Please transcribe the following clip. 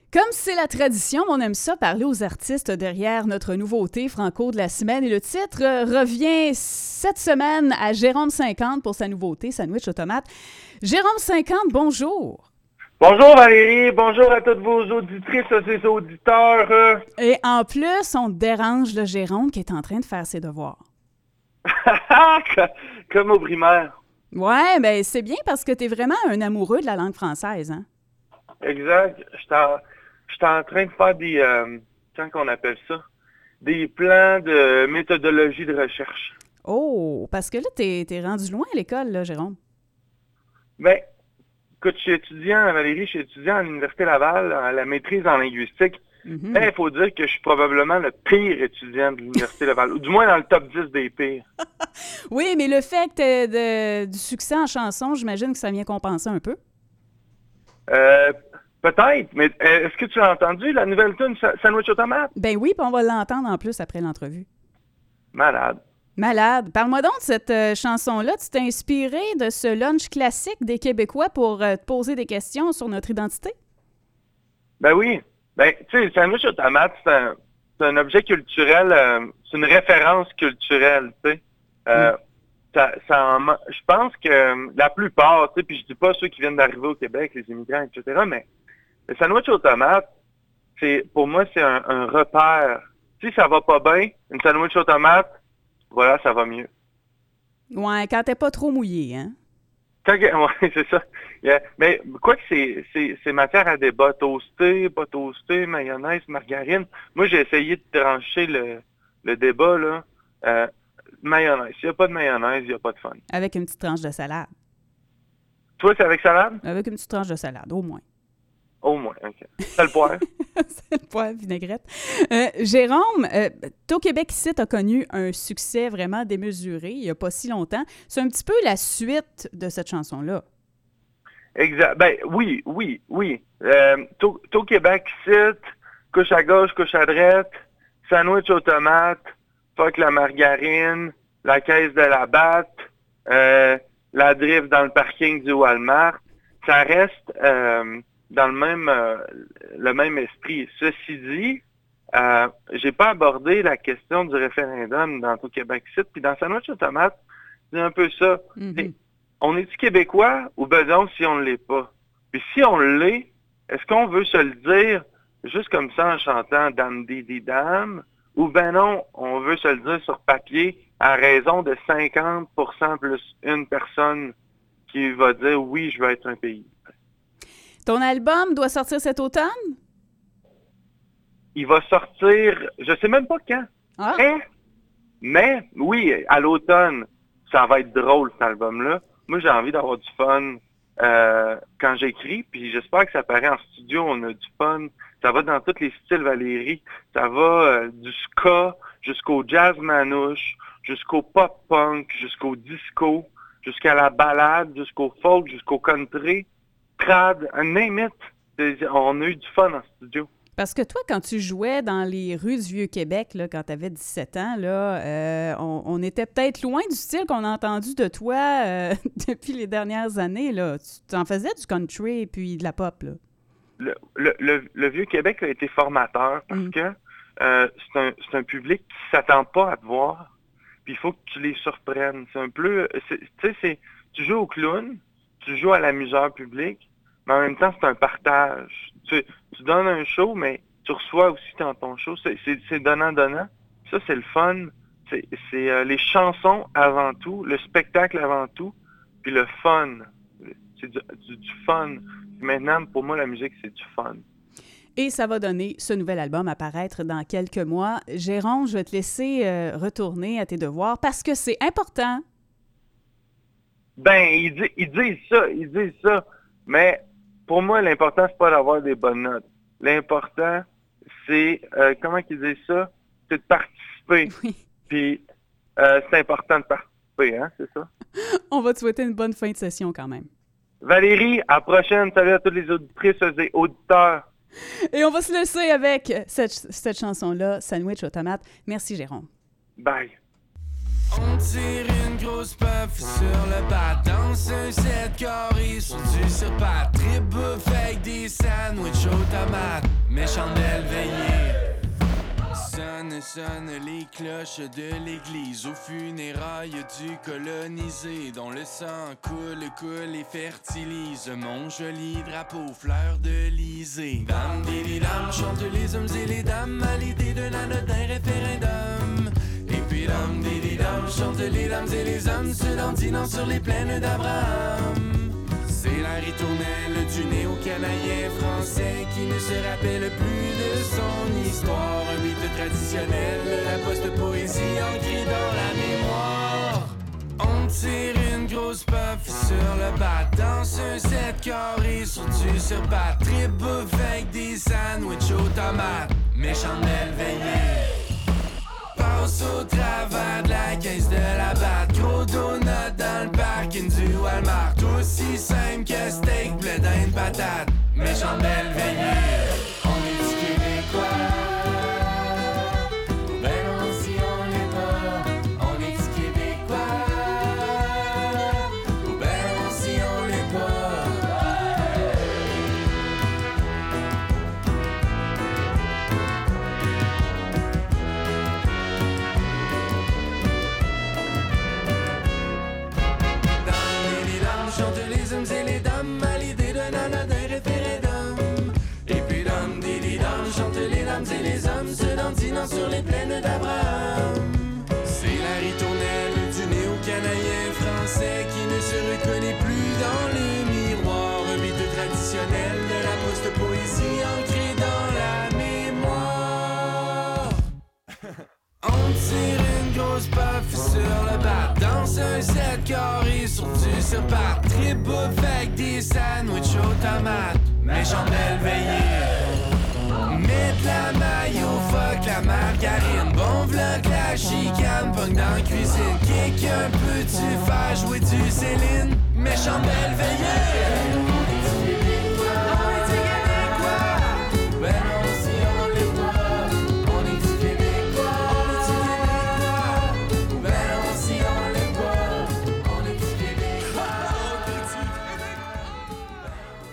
Comme c'est la tradition, on aime ça parler aux artistes derrière notre nouveauté franco de la semaine. Et le titre revient cette semaine à Jérôme 50 pour sa nouveauté, Sandwich aux tomates. Jérôme 50, bonjour. Bonjour Valérie, bonjour à toutes vos auditrices et auditeurs. Et en plus, on dérange le Jérôme qui est en train de faire ses devoirs. Comme au primaire. Ouais, ben c'est bien parce que t'es vraiment un amoureux de la langue française, hein? Exact. J'étais en train de faire des, comment qu'on appelle ça? Des plans de méthodologie de recherche. Oh, parce que là, t'es rendu loin à l'école, là, Jérôme. Ben, écoute, je suis étudiant, Valérie, je suis étudiant à l'Université Laval, à la maîtrise en linguistique. Il faut dire que je suis probablement le pire étudiant de l'Université Laval, ou du moins dans le top 10 des pires. Oui, mais le fait que t'aies du succès en chanson, j'imagine que ça vient compenser un peu. Peut-être, mais est-ce que tu as entendu la nouvelle tune Sandwich aux tomates? Ben oui, puis on va l'entendre en plus après l'entrevue. Malade. Malade. Parle-moi donc de cette chanson-là. Tu t'es inspiré de ce lunch classique des Québécois pour te poser des questions sur notre identité? Ben oui. Ben, tu sais, Sandwich aux tomates, c'est un objet culturel, c'est une référence culturelle, tu sais. Je pense que la plupart, tu sais, puis je dis pas ceux qui viennent d'arriver au Québec, les immigrants, etc., mais le sandwich aux tomates, pour moi, c'est un repère. Si ça va pas bien, une sandwich aux tomates, voilà, ça va mieux. Ouais, quand t'es pas trop mouillé, hein? Ouais, c'est ça. Yeah. Mais quoi que c'est matière à débat. Toasté, pas toasté, mayonnaise, margarine. Moi, j'ai essayé de trancher le débat, là. Mayonnaise. S'il n'y a pas de mayonnaise, il n'y a pas de fun. Avec une petite tranche de salade. Toi, c'est avec salade? Avec une petite tranche de salade, au moins. Au moins, OK. C'est le poivre. C'est le poivre, vinaigrette. Jérôme, t'es au Québec ici, t'as connu un succès vraiment démesuré il n'y a pas si longtemps. C'est un petit peu la suite de cette chanson-là. Exact. Ben oui. T'es au Québec ici, couche à gauche, couche à droite, sandwich aux tomates, fuck la margarine, la caisse de la batte, la drift dans le parking du Walmart. Ça reste dans le même esprit. Ceci dit, j'ai pas abordé la question du référendum dans tout Québec site, puis dans Sandwich aux tomates, c'est un peu ça. On est-tu Québécois ou ben non si on ne l'est pas? Puis si on l'est, est-ce qu'on veut se le dire juste comme ça en chantant Dam Didi Dam? Ou ben non, on veut se le dire sur papier à raison de 50% plus une personne qui va dire oui, je veux être un pays. Ton album doit sortir cet automne? Il va sortir, je sais même pas quand. Ah. Mais oui, à l'automne, ça va être drôle cet album-là. Moi, j'ai envie d'avoir du fun quand j'écris, puis j'espère que ça paraît en studio, on a du fun. Ça va dans tous les styles, Valérie. Ça va du ska jusqu'au jazz manouche, jusqu'au pop-punk, jusqu'au disco, jusqu'à la ballade, jusqu'au folk, jusqu'au country, trad, name it. On a eu du fun en studio. Parce que toi, quand tu jouais dans les rues du Vieux-Québec, là, quand tu avais 17 ans, là, on était peut-être loin du style qu'on a entendu de toi depuis les dernières années. Là. Tu en faisais du country et puis de la pop. Là. Le Vieux-Québec a été formateur parce que c'est un public qui s'attend pas à te voir, puis il faut que tu les surprennes. C'est un peu... Tu sais, tu joues au clown, tu joues à l'amuseur public, mais en même temps, c'est un partage. Tu donnes un show, mais tu reçois aussi dans ton show. C'est donnant-donnant. Ça, c'est le fun. C'est les chansons avant tout, le spectacle avant tout, puis le fun. C'est du fun. Maintenant, pour moi, la musique, c'est du fun. Et ça va donner ce nouvel album à paraître dans quelques mois. Jérôme, je vais te laisser retourner à tes devoirs parce que c'est important. Ben, ils disent ça. Mais pour moi, l'important, c'est pas d'avoir des bonnes notes. L'important, c'est, comment qu'ils disent ça? C'est de participer. Oui. Puis, c'est important de participer, hein, c'est ça? On va te souhaiter une bonne fin de session quand même. Valérie, à la prochaine. Salut à toutes les auditrices et auditeurs. Et on va se laisser avec cette chanson-là, Sandwich aux tomates. Merci, Jérôme. Bye. On tire une grosse puff sur le bas, danse un 7 carré sur du surpat, trip bouffe avec des sandwichs aux tomates. méchante belle veillée. Sonne les cloches de l'église aux funérailles du colonisé, dont le sang coule et fertilise mon joli drapeau fleur de lysée. Dame didi dame, chantent les hommes et les dames à l'idée d'un anodin référendum. Et puis dame didi dame, chantent les dames et les hommes se dandinant sur les plaines d'Abraham. C'est la ritournelle du néo-canadien français qui ne se rappelle plus de son histoire. Un mythe traditionnel de la post-poésie ancrée dans la mémoire. On tire une grosse puff sur le bat, danse un 7 carré sur du surbat, trip bouffe avec des sandwichs aux tomates, méchante belle veillée. Passe au travers de la caisse de la batte, gros donut dans le parking du Walmart, aussi simple que steak, blé d'Inde, patate, méchante belle veillée. On est du Québécois, ben non si on l'est pas. On est du Québécois, ben non si on l'est pas. Chantent les hommes et les dames à l'idée d'un anodin référendum. Et puis dame, didi dame, chantent les dames et les hommes se dandinant sur les plaines d'Abraham. C'est la ritournelle du néo-canadien français qui ne se reconnaît plus dans le miroir. Un mythe traditionnel de la post-poésie ancrée dans la mémoire. On tire une grosse puff sur le bat, danse un 7 carré sur du surbat, trip bouffe avec des sandwichs aux tomates, méchante belle veillée. Mets de la mayo, fuck la margarine, bon vlog la chicane, punk dans la cuisine, quelqu'un peut-tu faire jouer du Céline, méchante belle veillée.